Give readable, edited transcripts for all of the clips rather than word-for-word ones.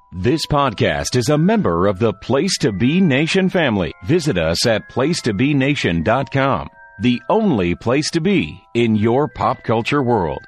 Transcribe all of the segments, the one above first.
This podcast is a member of the Place to Be Nation family. Visit us at placetobenation.com, the only place to be in your pop culture world.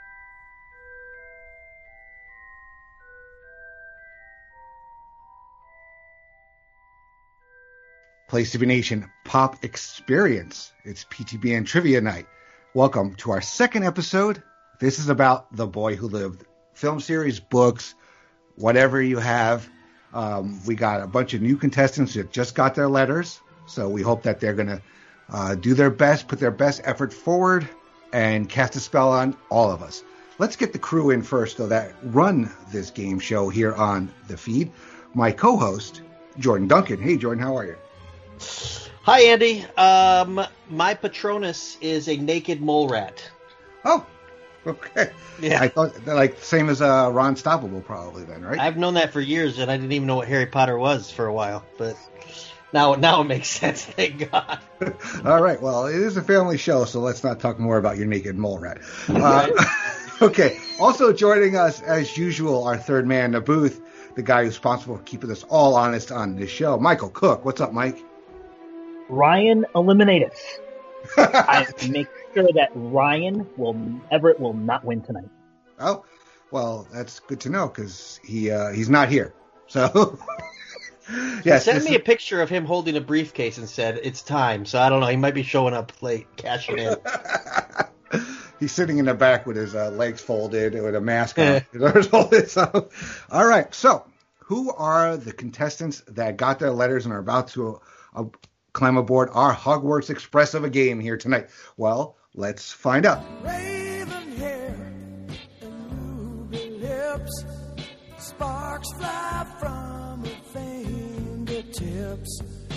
Place to Be Nation Pop Experience. It's PTBN Trivia Night. Welcome to our second episode. This is about The Boy Who Lived. Film series, books, whatever you have. We got a bunch of new contestants that just got their letters, so we hope that they're going to do their best, put their best effort forward, and cast a spell on all of us. Let's get the crew in first, though, that run this game show here on the feed. My co-host, Jordan Duncan. Hey, Jordan, how are you? Hi, Andy. My Patronus is a naked mole rat. Oh, okay. Yeah. I thought, like, same as Ron Stoppable, probably, then, right? I've known that for years, and I didn't even know what Harry Potter was for a while, but now it makes sense, thank God. All right, well, it is a family show, so let's not talk more about your naked mole rat. Okay, also joining us, as usual, our third man in the booth, the guy who's responsible for keeping us all honest on this show, Michael Cook. What's up, Mike? Ryan Eliminatus. I make sure that Everett will not win tonight. Oh, well, that's good to know because he's not here. So, yes, sent me a picture of him holding a briefcase and said it's time. So I don't know. He might be showing up late, cashing in. He's sitting in the back with his legs folded with a mask on. All right. So, who are the contestants that got their letters and are about to climb aboard our Hogwarts Express of a game here tonight? Well, let's find out. Raven hair and ruby lips, sparks fly from her fingertips,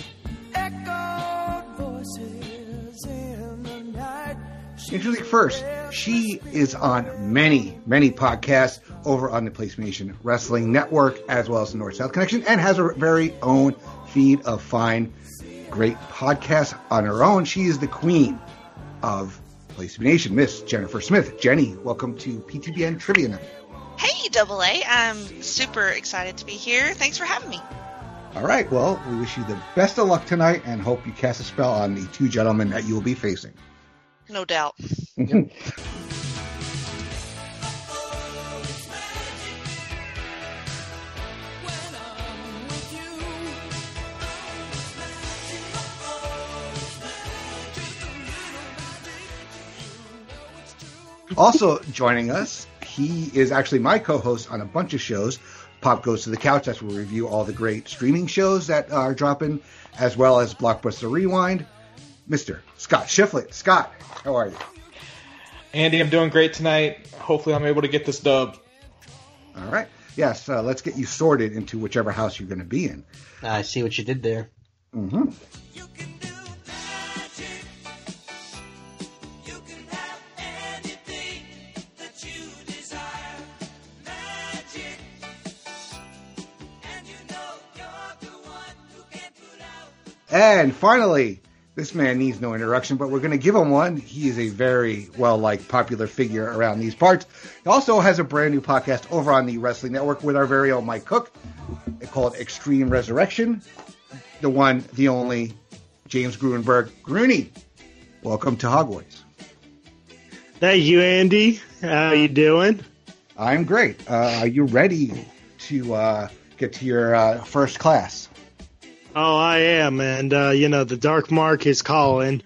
echoed voices in the night. Introducing first, she is on many, many podcasts over on the PlayStation Wrestling Network, as well as the North-South Connection, and has her very own feed of fine, great podcasts on her own. She is the queen of Place to Be Nation, Miss Jennifer Smith. Jenny, welcome to PTBN Trivia Night. Hey, Double A. I'm super excited to be here. Thanks for having me. All right, well, we wish you the best of luck tonight and hope you cast a spell on the two gentlemen that you will be facing. No doubt. Also joining us, he is actually my co-host on a bunch of shows. Pop Goes to the Couch, that's where we review all the great streaming shows that are dropping, as well as Blockbuster Rewind, Mr. Scott Shiflett. Scott, how are you? Andy, I'm doing great tonight. Hopefully I'm able to get this dub. All right. Yes, let's get you sorted into whichever house you're going to be in. I see what you did there. Mm-hmm. And finally, this man needs no introduction, but we're going to give him one. He is a very well-liked, popular figure around these parts. He also has a brand new podcast over on the Wrestling Network with our very own Mike Cook. It's called Extreme Resurrection. The one, the only, James Gruenberg. Grooney, welcome to Hogwarts. Thank you, Andy. How you doing? I'm great. Are you ready to get to your first class? Oh, I am, and, the Dark Mark is calling.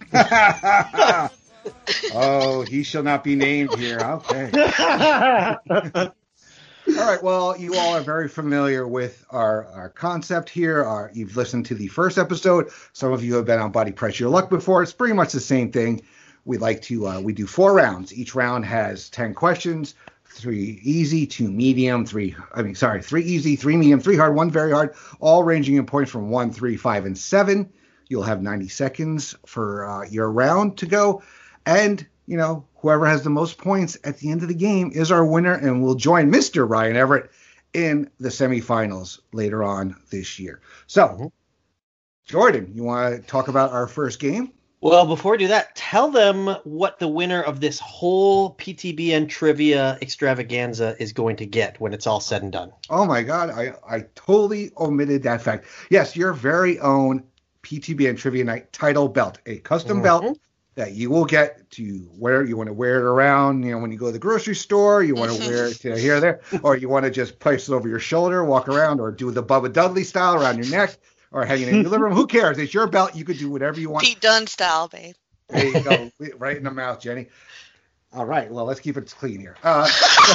Oh, he shall not be named here. Okay. All right, well, you all are very familiar with our concept here. You've listened to the first episode. Some of you have been on Body Press Your Luck before. It's pretty much the same thing. We do 4 rounds. Each round has 10 questions. 3 easy, 2 medium, 3 easy, 3 medium, 3 hard, 1 very hard, all ranging in points from 1, 3, 5, and 7. You'll have 90 seconds for your round to go. And, whoever has the most points at the end of the game is our winner and will join Mr. Ryan Everett in the semifinals later on this year. So, Jordan, you want to talk about our first game? Well, before we do that, tell them what the winner of this whole PTBN trivia extravaganza is going to get when it's all said and done. Oh my God, I totally omitted that fact. Yes, your very own PTBN Trivia Night title belt, a custom belt that you will get to wear. You want to wear it around, when you go to the grocery store, you want to wear it to here or there, or you want to just place it over your shoulder, walk around, or do the Bubba Dudley style around your neck, or hanging in your living room. Who cares? It's your belt. You could do whatever you want. Pete Dunne style, babe. There you go. Right in the mouth, Jenny. All right. Well, let's keep it clean here. Not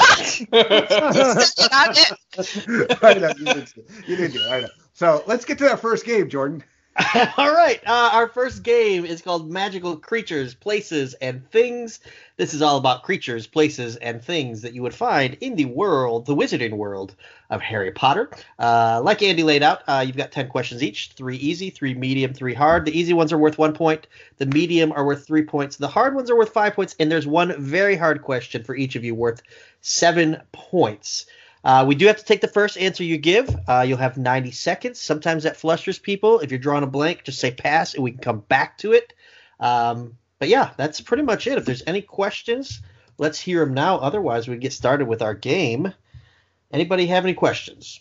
it. I know, you did do it. I know. So let's get to that first game, Jordan. All right. Our first game is called Magical Creatures, Places, and Things. This is all about creatures, places, and things that you would find in the world, the wizarding world of Harry Potter. Like Andy laid out, you've got 10 questions each, 3 easy, 3 medium, 3 hard. The easy ones are worth 1 point. The medium are worth 3 points. The hard ones are worth 5 points. And there's one very hard question for each of you worth 7 points. We do have to take the first answer you give. You'll have 90 seconds. Sometimes that flusters people. If you're drawing a blank, just say pass and we can come back to it. But yeah, that's pretty much it. If there's any questions, let's hear them now. Otherwise, we get started with our game. Anybody have any questions?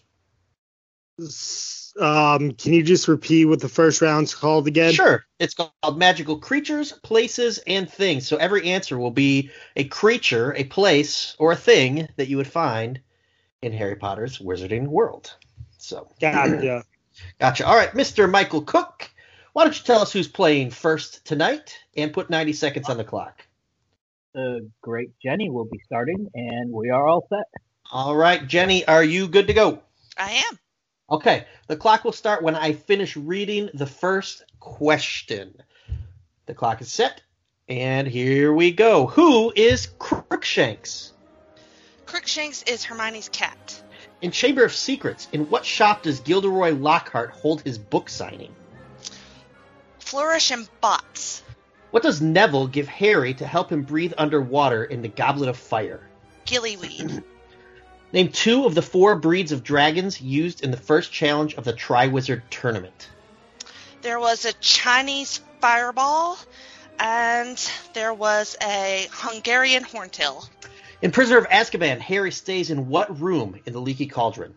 Can you just repeat what the first round's called again? Sure. It's called Magical Creatures, Places, and Things. So every answer will be a creature, a place, or a thing that you would find in Harry Potter's Wizarding World. So Gotcha. All right, Mr. Michael Cook, why don't you tell us who's playing first tonight and put 90 seconds on the clock. The great Jenny will be starting, and we are all set. All right, Jenny, are you good to go? I am. Okay, the clock will start when I finish reading the first question. The clock is set, and here we go. Who is Crookshanks? Crookshanks is Hermione's cat. In Chamber of Secrets, in what shop does Gilderoy Lockhart hold his book signing? Flourish and Bots. What does Neville give Harry to help him breathe underwater in the Goblet of Fire? Gillyweed. Name 2 of the 4 breeds of dragons used in the first challenge of the Triwizard Tournament. There was a Chinese fireball, and there was a Hungarian horntail. In Prisoner of Azkaban, Harry stays in what room in the Leaky Cauldron?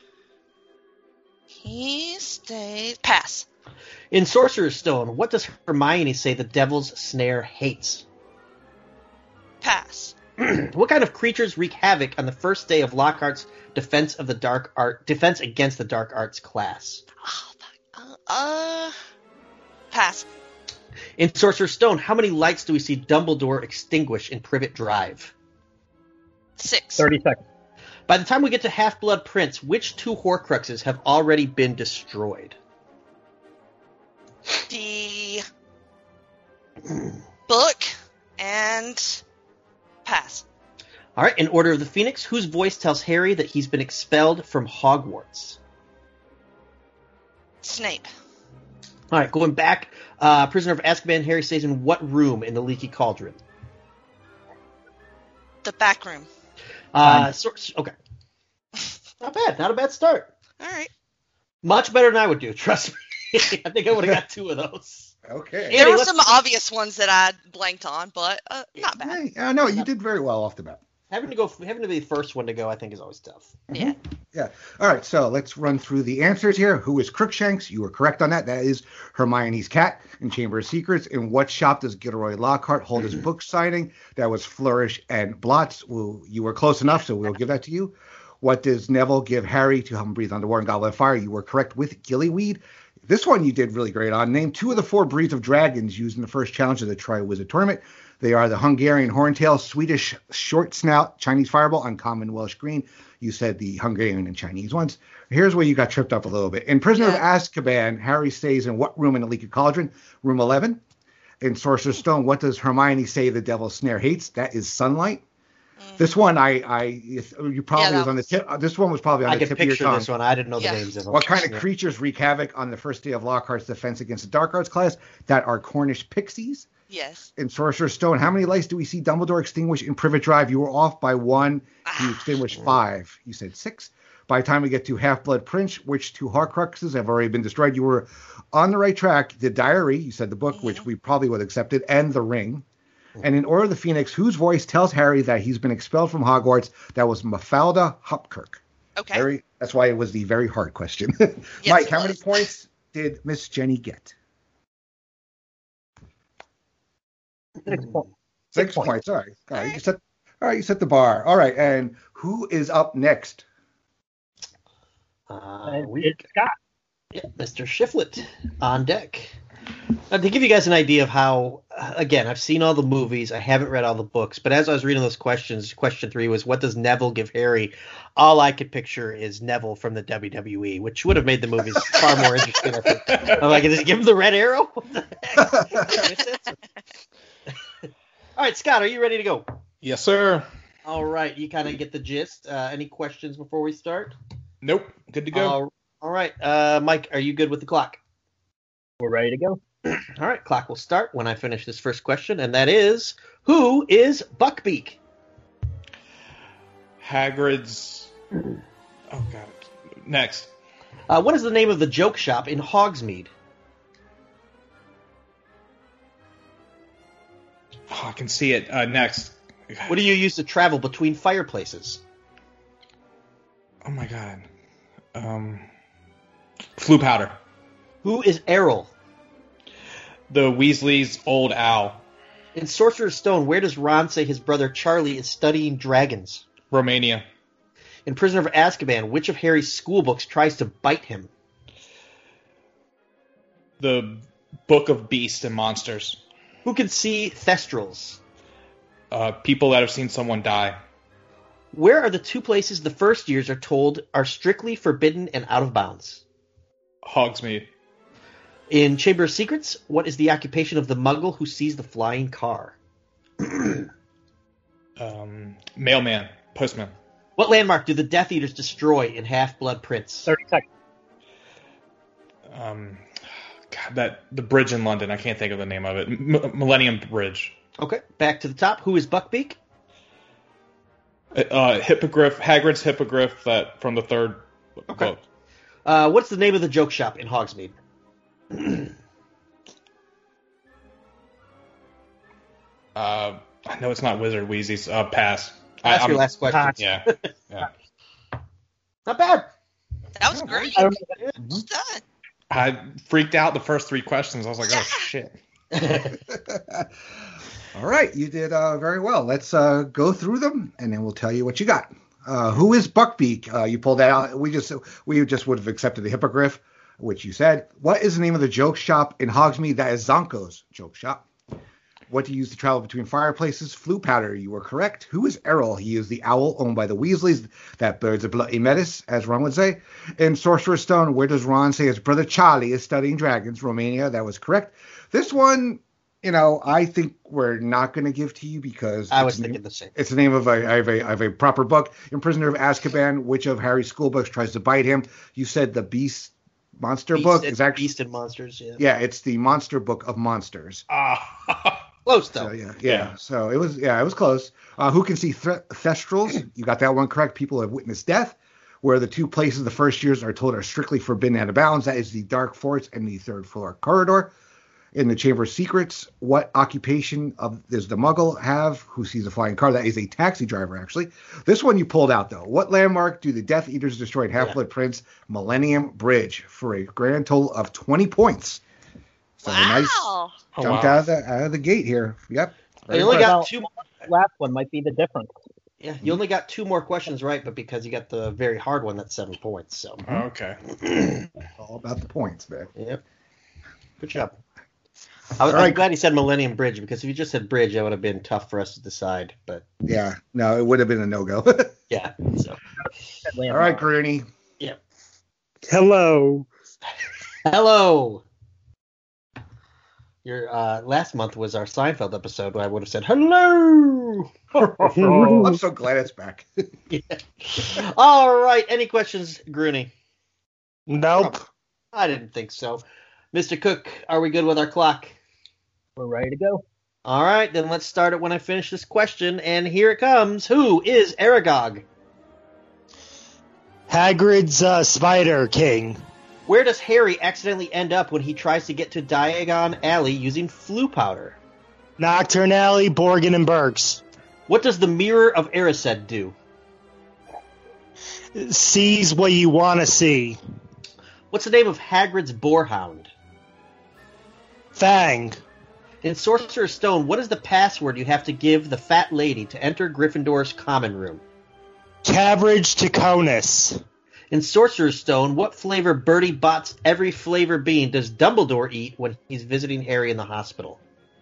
He stays... Pass. In Sorcerer's Stone, what does Hermione say the Devil's Snare hates? Pass. What kind of creatures wreak havoc on the first day of Lockhart's defense against the dark arts class? Pass. In Sorcerer's Stone, how many lights do we see Dumbledore extinguish in Privet Drive? 6. 30 seconds. By the time we get to Half-Blood Prince, which 2 Horcruxes have already been destroyed? The book and pass. All right, in Order of the Phoenix, whose voice tells Harry that he's been expelled from Hogwarts? Snape. All right, going back, Prisoner of Azkaban, Harry stays in what room in the Leaky Cauldron? The back room. Okay. Not bad. Not a bad start. All right. Much better than I would do, trust me. I think I would have got 2 of those. Okay. Andy, There were some obvious ones that I blanked on, but not bad. Yeah, no, you did very well off the bat. Having to be the first one to go, I think, is always tough. Yeah. Yeah. All right, so let's run through the answers here. Who is Crookshanks? You were correct on that. That is Hermione's cat in Chamber of Secrets. In what shop does Gilderoy Lockhart hold his book signing? That was Flourish and Blots. Well, you were close enough, so we'll give that to you. What does Neville give Harry to help him breathe underwater in Goblet of Fire? You were correct with Gillyweed. This one you did really great on. Name 2 of the 4 breeds of dragons used in the first challenge of the Triwizard Tournament. They are the Hungarian Horntail, Swedish Short Snout, Chinese Fireball, Uncommon Welsh Green. You said the Hungarian and Chinese ones. Here's where you got tripped up a little bit. In Prisoner of Azkaban, Harry stays in what room in the Leaky Cauldron? Room 11. In Sorcerer's Stone, what does Hermione say the Devil's Snare hates? That is sunlight. This one, you probably was on the tip. This one was probably on the tip of your tongue. I can picture this one. I didn't know the names of them. What kind of creatures wreak havoc on the first day of Lockhart's defense against the Dark Arts class? That are Cornish pixies. Yes. In Sorcerer's Stone, how many lights do we see Dumbledore extinguish in Privet Drive? You were off by 1. You extinguished 5. You said 6. By the time we get to Half-Blood Prince, which two Horcruxes have already been destroyed, you were on the right track. The Diary, you said the book, which we probably would have accepted, and The Ring. And in Order of the Phoenix, whose voice tells Harry that he's been expelled from Hogwarts? That was Mafalda Hopkirk. Okay. That's why it was the very hard question. Yes, Mike, how many points did Miss Jenny get? 6 points. 6 points. All right. You set the bar. All right. And who is up next? It's Scott. Yeah, Mr. Shiflett on deck. Now, to give you guys an idea of how, again, I've seen all the movies, I haven't read all the books, but as I was reading those questions, question 3 was, what does Neville give Harry? All I could picture is Neville from the WWE, which would have made the movies far more interesting, I think. I'm like, does he give him the red arrow? What the heck? All right, Scott, are you ready to go? Yes, sir. All right, you kind of get the gist. Any questions before we start? Nope. Good to go. All right, Mike, are you good with the clock? We're ready to go. All right, clock will start when I finish this first question, and that is, who is Buckbeak? Hagrid's... Oh, God. Next. What is the name of the joke shop in Hogsmeade? Oh, I can see it. Next. What do you use to travel between fireplaces? Oh, my God. Flue powder. Who is Errol? The Weasley's old owl. In Sorcerer's Stone, where does Ron say his brother Charlie is studying dragons? Romania. In Prisoner of Azkaban, which of Harry's school books tries to bite him? The Book of Beasts and Monsters. Who can see Thestrals? People that have seen someone die. Where are the two places the first years are told are strictly forbidden and out of bounds? Hogsmeade. In Chamber of Secrets, what is the occupation of the Muggle who sees the flying car? Mailman. Postman. What landmark do the Death Eaters destroy in Half-Blood Prince? 30 seconds. The bridge in London. I can't think of the name of it. Millennium Bridge. Okay, back to the top. Who is Buckbeak? Hippogriff. Hagrid's Hippogriff from the third book. What's the name of the joke shop in Hogsmeade? I know it's not Wizard Wheezy's. Pass. That's your last question. Yeah. Not bad. That was great. I Well don't know. done. I freaked out the first 3 questions. I was like, oh, shit. All right, you did very well. Let's go through them, and then we'll tell you what you got. Who is Buckbeak? You pulled that out. We just would have accepted the Hippogriff, which you said. What is the name of the joke shop in Hogsmeade? That is Zonko's joke shop. What do you use to travel between fireplaces? Flue powder. You were correct. Who is Errol? He is the owl owned by the Weasleys. That bird's a bloody menace, as Ron would say. In Sorcerer's Stone, where does Ron say his brother Charlie is studying dragons? Romania. That was correct. This one, I think we're not going to give to you because I was thinking the same. It's the name of a proper book. In Prisoner of Azkaban, which of Harry's school books tries to bite him? You said the Beast Monster book is actually Beast and Monsters. Yeah. Yeah, it's the Monster Book of Monsters. Close though. So, yeah. So it was close. Who can see Thestrals? You got that one correct. People have witnessed death. Where the two places the first years are told are strictly forbidden and out of bounds. That is the Dark Forest and the third floor corridor. In the Chamber of Secrets, what occupation does the Muggle have who sees a flying car? That is a taxi driver, actually. This one you pulled out, though. What landmark do the Death Eaters destroy in Half-Blood Prince? Millennium Bridge, for a grand total of 20 points. So nice. Jumped out of the gate here. Yep. You only got 2 more. Last one might be the difference. Yeah, you only got 2 more questions right, but because you got the very hard one, that's 7 points. So Okay. All about the points, man. Yep. Good job. I'm glad he said Millennium Bridge, because if you just said bridge, that would have been tough for us to decide. But yeah, no, it would have been a no-go. yeah. So all right, Grooney. Yeah. Hello. Your last month was our Seinfeld episode where I would have said hello. I'm so glad it's back. Yeah. All right. Any questions, Grooney? Nope. I didn't think so. Mr. Cook, are we good with our clock? We're ready to go. All right, then let's start it when I finish this question, and here it comes. Who is Aragog? Hagrid's Spider King. Where does Harry accidentally end up when he tries to get to Diagon Alley using Floo powder? Nocturne Alley, Borgin and Burks. What does the Mirror of Erised do? Sees what you want to see. What's the name of Hagrid's boarhound? Fang. In Sorcerer's Stone, what is the password you have to give the fat lady to enter Gryffindor's common room? Cabbage Taconis. In Sorcerer's Stone, what flavor Bertie Bott's every flavor bean does Dumbledore eat when he's visiting Harry in the hospital?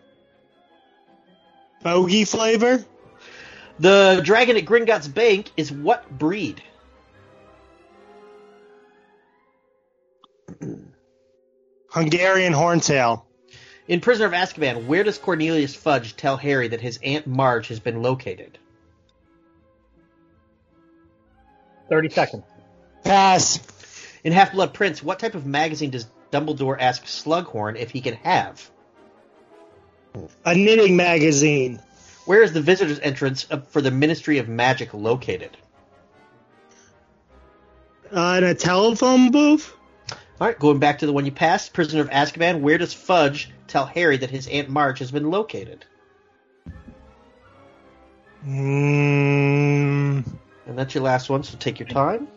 Bogey flavor? The dragon at Gringotts Bank is what breed? Hungarian Horntail. In Prisoner of Azkaban, where does Cornelius Fudge tell Harry that his Aunt Marge has been located? 30 seconds. Pass. In Half-Blood Prince, what type of magazine does Dumbledore ask Slughorn if he can have? A knitting magazine. Where is the visitor's entrance for the Ministry of Magic located? In a telephone booth? All right, going back to the one you passed, Prisoner of Azkaban, where does Fudge tell Harry that his Aunt Marge has been located? And that's your last one, so take your time.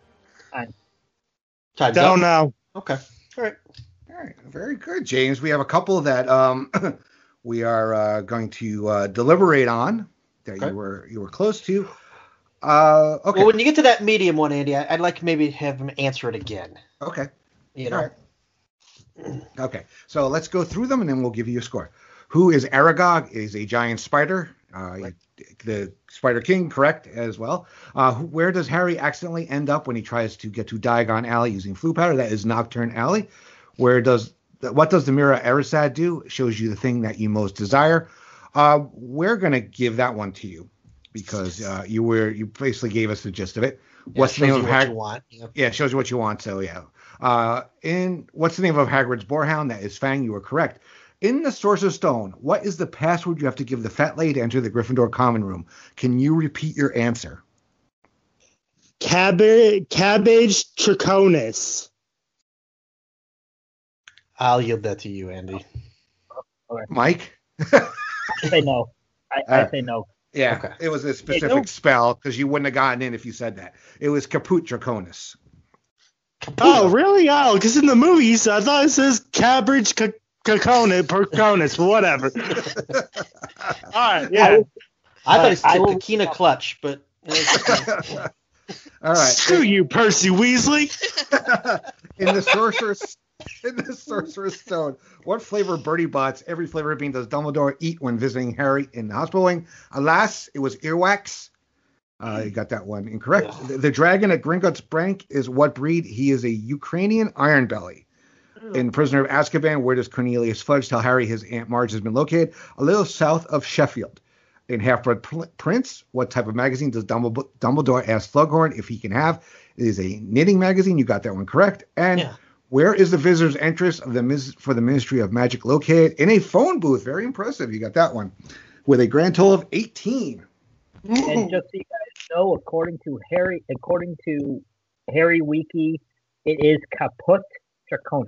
Time's Don't up. know. Okay. All right. Very good, James. We have a couple that we are going to deliberate on that you were close to. Okay. Well, when you get to that medium one, Andy, I'd like to maybe have him answer it again. Okay. You know. All right. Okay. So let's go through them, and then we'll give you a score. Who is Aragog? Is a giant spider. The Spider King, correct, as well. Where does Harry accidentally end up when he tries to get to Diagon Alley using Floo powder? That is Nocturne Alley. What does the Mirror Erised do? It shows you the thing that you most desire. We're going to give that one to you because you basically gave us the gist of it. What's the name of Hagrid? Yeah, it shows you what you want. So yeah. What's the name of Hagrid's boarhound? That is Fang. You are correct. In the Sorcerer's Stone, what is the password you have to give the fat lady to enter the Gryffindor common room? Can you repeat your answer? Cabbage Trichonis. I'll yield that to you, Andy. Okay. Mike? I say no. I say no. Yeah, Okay. It was a specific spell because you wouldn't have gotten in if you said that. It was Caput Draconis. Oh, really? Oh, because in the movies, I thought it says Cabbage Perconis, but whatever. All right, yeah. I thought it said Kakina Clutch, but... All right. Screw you, Percy Weasley. In the Sorcerer's Stone, what flavor Bertie Bott's every flavor bean does Dumbledore eat when visiting Harry in the hospital wing? Alas, it was earwax. You got that one incorrect. Yeah. The dragon at Gringotts Bank is what breed? He is a Ukrainian Ironbelly. In Prisoner of Azkaban, where does Cornelius Fudge tell Harry his Aunt Marge has been located? A little south of Sheffield. In Half-Blood Prince, what type of magazine does Dumbledore ask Slughorn if he can have? It is a knitting magazine. You got that one correct. And where is the visitor's entrance for the Ministry of Magic located? In a phone booth. Very impressive. You got that one. With a grand total of 18. And just so you guys know, according to Harry Wiki, it is Caput Draconis.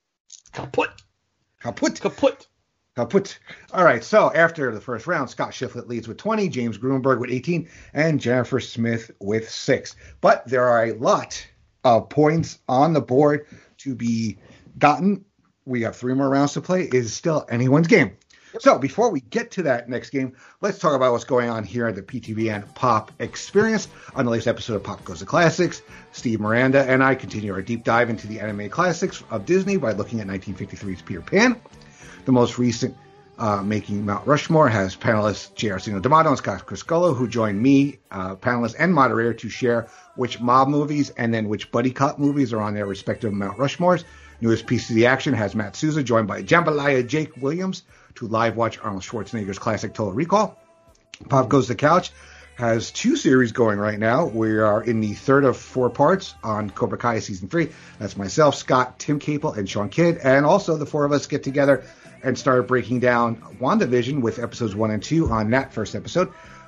Kaput. All right, so after the first round, Scott Shiflett leads with 20, James Gruenberg with 18, and Jennifer Smith with 6. But there are a lot of points on the board to be gotten. We have 3 more rounds to play. It is still anyone's game. So before we get to that next game, let's talk about what's going on here at the PTBN Pop Experience. On the latest episode of Pop Goes the Classics, Steve Miranda and I continue our deep dive into the anime classics of Disney by looking at 1953's Peter Pan. The most recent Making Mount Rushmore has panelists J.R. Sino D'Amato and Scott Criscuolo, who join me, panelist and moderator, to share which mob movies and then which buddy cop movies are on their respective Mount Rushmores. Newest piece of the action has Matt Souza joined by Jambalaya Jake Williams to live watch Arnold Schwarzenegger's classic Total Recall. Pop Goes the Couch has 2 series going right now. We are in the third of 4 parts on Cobra Kai Season 3. That's myself, Scott, Tim Capel, and Sean Kidd. And also the 4 of us get together and start breaking down WandaVision with episodes 1 and 2 on that first episode.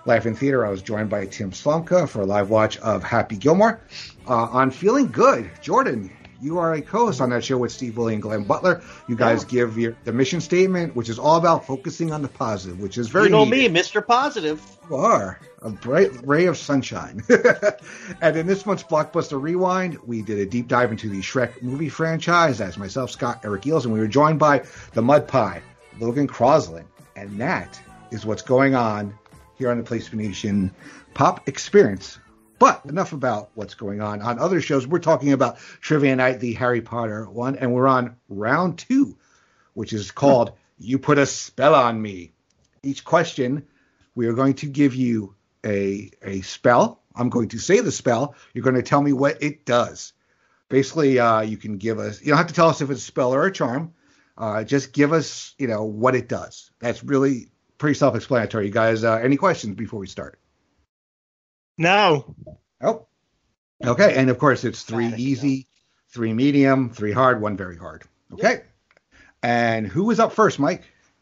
Live in Theater, I was joined by Tim Slomka for a live watch of Happy Gilmore. On Feeling Good, Jordan, you are a co-host on that show with Steve Willie and Glenn Butler. You guys give the mission statement, which is all about focusing on the positive, which is very You know needed. me, Mr. Positive. You are a bright ray of sunshine. And in this month's Blockbuster Rewind, we did a deep dive into the Shrek movie franchise as myself, Scott, Eric Eels, and we were joined by the Mud Pie, Logan Crosland. And that is what's going on here on the Place to Be Nation Pop Experience. But enough about what's going on. On other shows, we're talking about Trivia Night, the Harry Potter one, and we're on round 2, which is called You Put a Spell on Me. Each question, we are going to give you a spell. I'm going to say the spell. You're going to tell me what it does. Basically, you can give us, you don't have to tell us if it's a spell or a charm. Just give us, what it does. That's really pretty self-explanatory. You guys, any questions before we start? No. Oh, okay. And of course, it's 3 easy, 3 medium, 3 hard, 1 very hard. Okay. And who is up first, Mike?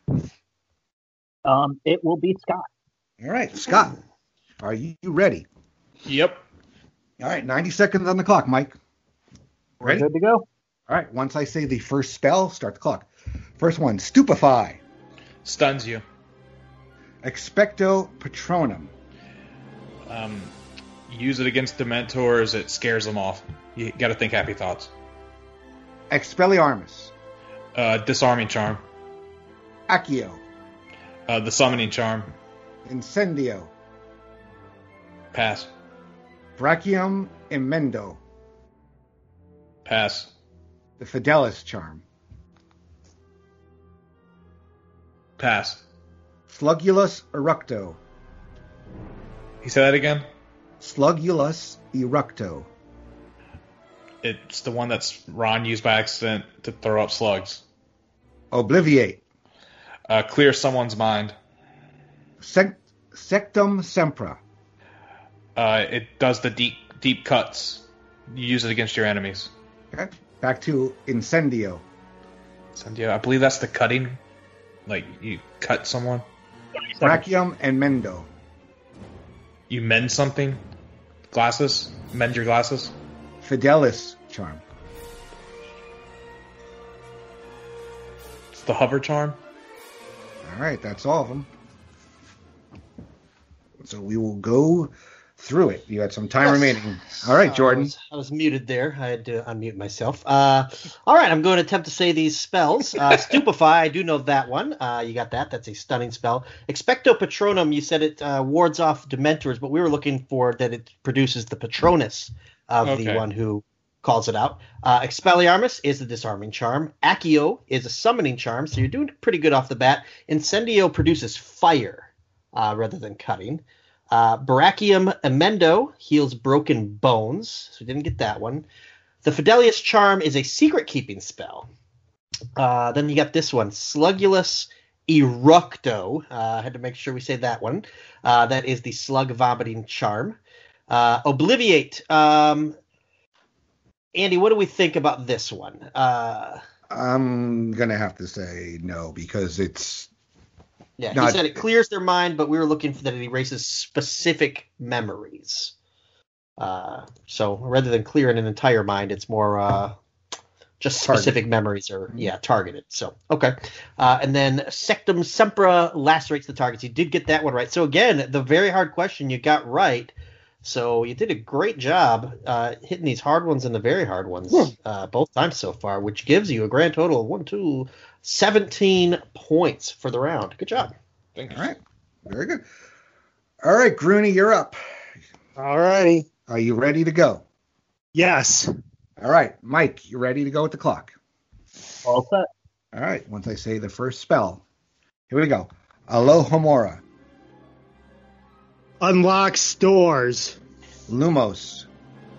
It will be Scott. All right, Scott, are you ready? Yep. All right, 90 seconds on the clock, Mike. Ready? Good to go. All right, once I say the first spell, start the clock. First one, Stupefy. Stuns you. Expecto Patronum. Use it against Dementors. It scares them off. You got to think happy thoughts. Expelliarmus. Disarming charm. Accio. The summoning charm. Incendio. Pass. Brachium Emendo. Pass. The Fidelis charm. Pass. Slugulus Eructo. You say that again? Slugulus Eructo. It's the one that's Ron used by accident to throw up slugs. Obliviate. Clear someone's mind. Sectum Sempra. It does the deep cuts. You use it against your enemies. Okay. Back to Incendio. Incendio. I believe that's the cutting. Like, you cut someone. Brachium and Mendo. You mend something. Glasses. Mend your glasses. Fidelis charm. It's the hover charm. All right, that's all of them. So we will go through it. You had some time remaining. All right, Jordan. I was muted there. I had to unmute myself. All right, I'm going to attempt to say these spells. Stupefy, I do know that one. You got that. That's a stunning spell. Expecto Patronum, you said it wards off Dementors, but we were looking for that it produces the Patronus of the one who calls it out. Expelliarmus is the disarming charm. Accio is a summoning charm, so you're doing pretty good off the bat. Incendio produces fire rather than cutting. Brachium Emendo heals broken bones, so we didn't get that one. The Fidelius Charm is a secret-keeping spell. Then you got this one, Slugulus Eructo. I had to make sure we say that one. That is the slug vomiting charm. Obliviate. Andy, what do we think about this one? I'm going to have to say no because it's... Yeah, he said it clears their mind, but we were looking for that it erases specific memories. So rather than clearing an entire mind, it's more just specific memories are targeted. So okay, and then Sectum Sempra lacerates the targets. You did get that one right. So again, the very hard question you got right. So you did a great job hitting these hard ones and the very hard ones both times so far, which gives you a grand total of 17 points for the round. Good job. Thank you. All right. Very good. All right, Grooney, you're up. All righty. Are you ready to go? Yes. All right, Mike, you ready to go with the clock? All set. All right, once I say the first spell. Here we go. Alohomora. Unlocks doors. Lumos.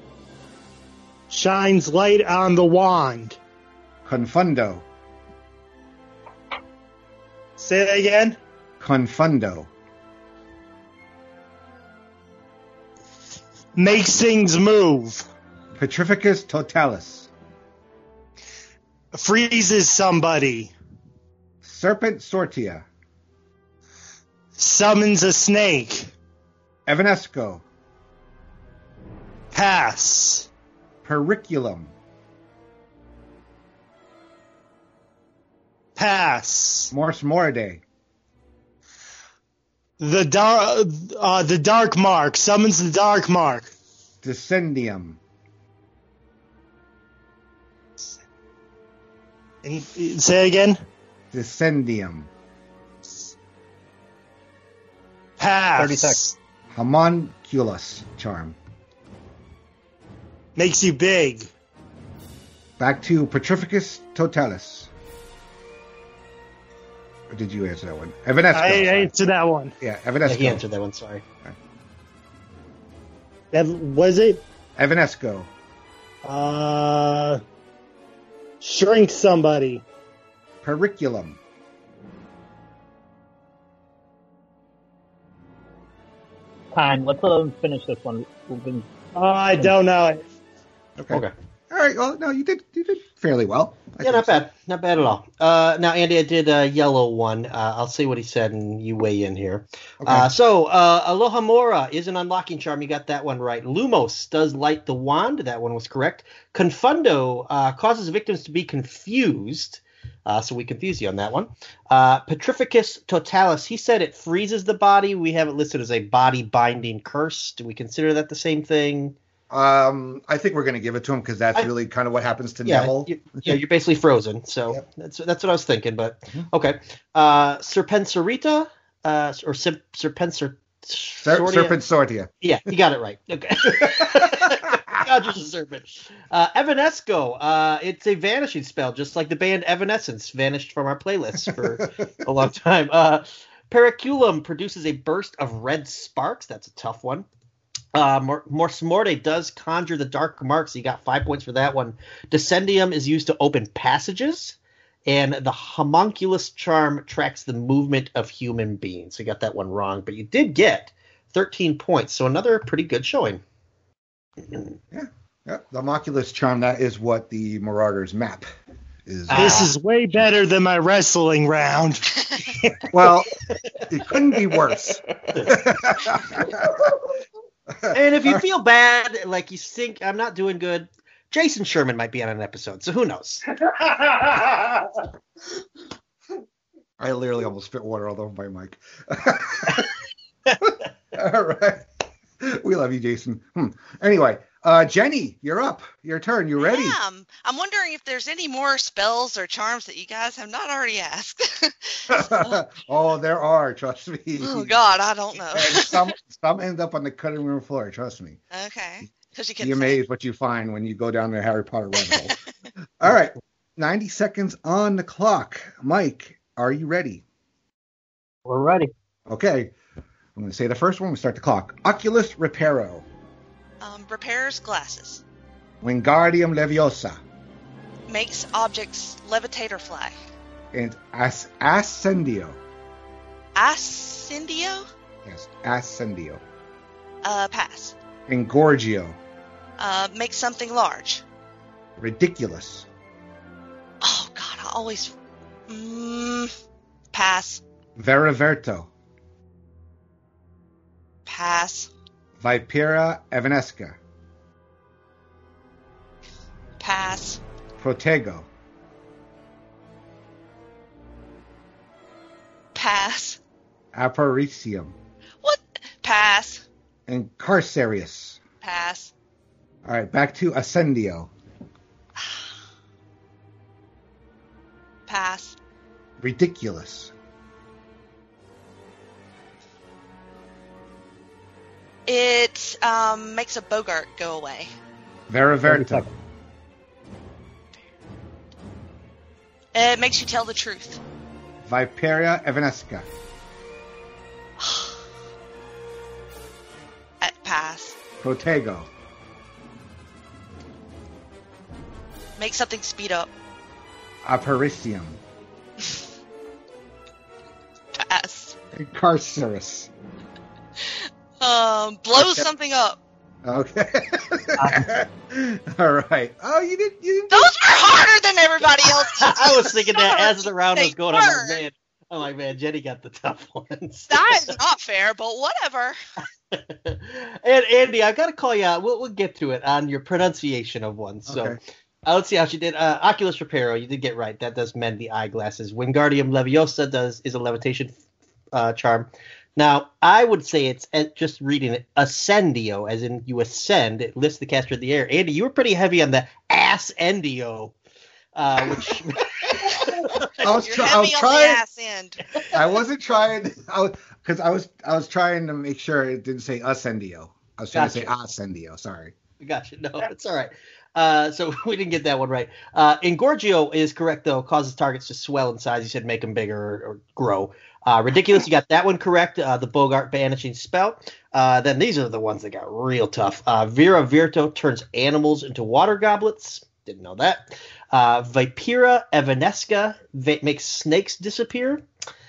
Shines light on the wand. Confundo. Say that again. Confundo. Makes things move. Petrificus totalis. Freezes somebody. Serpent sortia. Summons a snake. Evanesco. Pass. Periculum. Pass. Mors Mordae. The Dark Mark. Summons the Dark Mark. Descendium. Say again? Descendium. Pass. 30 seconds. Homunculus charm. Makes you big. Back to Petrificus Totalis. Or did you answer that one? Evanesco. I answered that one. Yeah, Yeah, Evanesco. he answered that one. Sorry. That was it? Evanesco. Shrink somebody. Periculum. Time. Let's let them finish this one. I don't know it. Okay. Okay. All right. Well, no, you did fairly well. I Yeah, think not bad. Not bad at all. Now, Andy, I did a yellow one. I'll say what he said, and you weigh in here. Okay. So, Aloha Mora is an unlocking charm. You got that one right. Lumos does light the wand. That one was correct. Confundo causes victims to be confused. So we confused you on that one. Petrificus Totalis, he said it freezes the body. We have it listed as a body-binding curse. Do we consider that the same thing? I think we're going to give it to him because that's really kind of what happens to Neville. You're basically frozen. So Yep. that's what I was thinking. But okay, Serpensorita or Serpensortia. Serpent Sortia. Yeah, you got it right. Okay. God, you're a serpent. Evanesco. It's a vanishing spell, just like the band Evanescence vanished from our playlist for a long time. Periculum produces a burst of red sparks. That's a tough one. Mors Mordae does conjure the dark marks. You got 5 points for that one. Descendium is used to open passages, and the homunculus charm tracks the movement of human beings. So you got that one wrong, but you did get 13 points. So another pretty good showing. Yeah. The homunculus charm, that is what the Marauders map is. This is way better than my wrestling round. Well, it couldn't be worse. And if you feel bad, like you think I'm not doing good, Jason Sherman might be on an episode, so who knows? I literally almost spit water all over my mic. All right. We love you, Jason. Anyway, Jenny, you're up. Your turn. You ready? I'm wondering if there's any more spells or charms that you guys have not already asked. Oh, there are. Trust me. Oh, God, I don't know. And some end up on the cutting room floor. Trust me. Okay. Because you Be can amazed what you find when you go down the Harry Potter rabbit hole. All right. 90 seconds on the clock. Mike, are you ready? We're ready. Okay. I'm going to say the first one. We start the clock. Oculus Reparo. repairs glasses. Wingardium Leviosa. Makes objects levitate or fly. And Ascendio. Ascendio? Yes, Ascendio. Pass. Engorgio. Makes something large. Ridiculous. Oh, God, I always... pass. Veriverto. Pass. Vipera Evanesca. Pass. Protego. Pass. Aparicium. What? Pass. And Carcerius. Pass. All right, back to Ascendio. Pass. Ridiculous. It makes a Bogart go away. Veriverto. It makes you tell the truth. Vipera Evanesca. Pass. Protego. Make something speed up. Aparicium. Pass. And Carcerus. Blow something up. Okay. All right. Oh, you did. Those were harder than everybody else's. I was thinking that as the round was going, I'm like, man, I'm like, man, Jenny got the tough ones. That is not fair, but whatever. And Andy, I got to call you out. We'll get to it on your pronunciation of one. So Okay. let's see how she did. Oculus Reparo, you did get right. That does mend the eyeglasses. Wingardium Leviosa is a levitation charm. Now, I would say it's just reading it, Ascendio, as in you ascend. It lifts the caster in the air. Andy, you were pretty heavy on the Ascendio, which I was You're trying. heavy on the ass end. I wasn't trying. Because I was trying to make sure it didn't say Ascendio. I was trying to say Ascendio. Sorry. Gotcha. No, it's all right. So we didn't get that one right. Engorgio is correct, though. Causes targets to swell in size. You said make them bigger or grow. Ridiculous, you got that one correct. The Bogart banishing spell. Then these are the ones that got real tough. Vera Virto turns animals into water goblets. Didn't know that. Vipera Evanesca makes snakes disappear.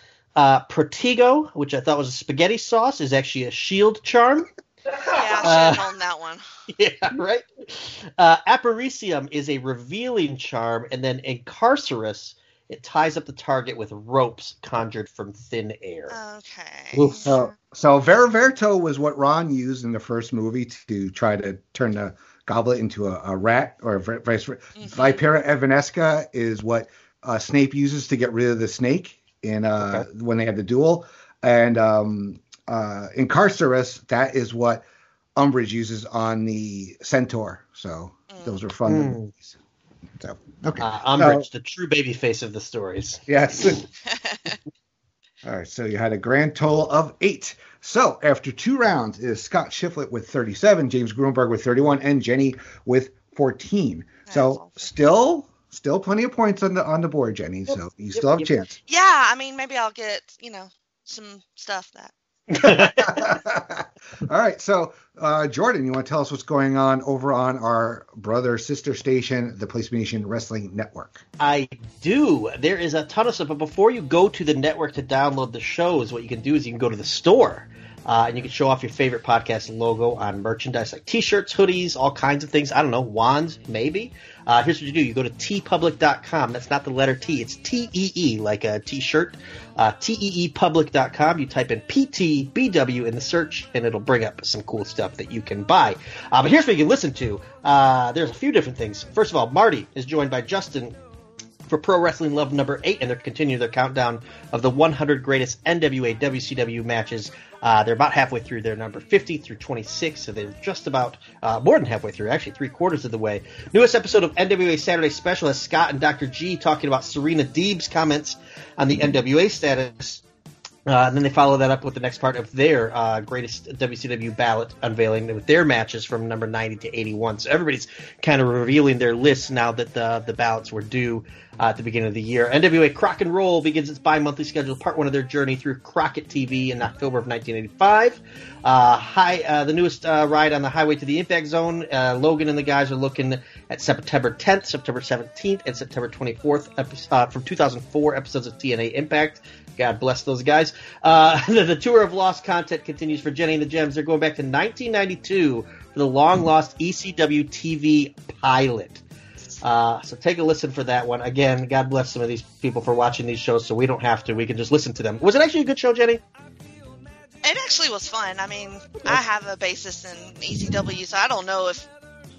Protego, which I thought was a spaghetti sauce, is actually a shield charm. Yeah, I should have known that one. Yeah, right. Aparicium is a revealing charm, and then Incarcerus, it ties up the target with ropes conjured from thin air. Okay. So Vera Verto was what Ron used in the first movie to try to turn the goblet into a rat, or vice versa. Vipera Evanesca is what Snape uses to get rid of the snake in when they had the duel, and Incarcerus, that is what Umbridge uses on the Centaur. So those are from the movies. So okay, Umbridge, the true baby face of the stories. Yes. All right, so you had a grand total of 8. So after 2 rounds is Scott Shiflett with 37, James Grunberg with 31, and Jenny with 14. So still plenty of points on the board, Jenny. So you still have a chance. Yeah, I mean, maybe I'll get, some stuff that. All right, so Jordan, you want to tell us what's going on over on our brother-sister station, the Place to Be Nation Wrestling Network? I do. There is a ton of stuff, but before you go to the network to download the shows, what you can do is you can go to the store, and you can show off your favorite podcast logo on merchandise like T-shirts, hoodies, all kinds of things. I don't know, wands, maybe. Here's what you do. You go to tpublic.com. That's not the letter T. It's T-E-E, like a T-shirt. TEEpublic.com. You type in PTBW in the search, and it'll bring up some cool stuff that you can buy. But here's what you can listen to. There's a few different things. First of all, Marty is joined by Justin for Pro Wrestling Love number 8, and they're continuing their countdown of the 100 greatest NWA WCW matches. They're about halfway through their number 50 through 26, so they're just about more than halfway through, actually 3/4 of the way. Newest episode of NWA Saturday Special has Scott and Dr. G talking about Serena Deeb's comments on the NWA status. And then they follow that up with the next part of their greatest WCW ballot unveiling with their matches from number 90 to 81. So everybody's kind of revealing their lists now that the ballots were due at the beginning of the year. NWA Crock and Roll begins its bi-monthly schedule, part 1 of their journey through Crockett TV in October of 1985. The newest ride on the highway to the Impact Zone, Logan and the guys are looking at September 10th, September 17th, and September 24th from 2004 episodes of TNA Impact. God bless those guys. The tour of lost content continues for Jenny and the Gems. They're going back to 1992 for the long-lost ECW TV pilot. So take a listen for that one. Again, God bless some of these people for watching these shows so we don't have to. We can just listen to them. Was it actually a good show, Jenny? It actually was fun. I mean, I have a basis in ECW, so I don't know if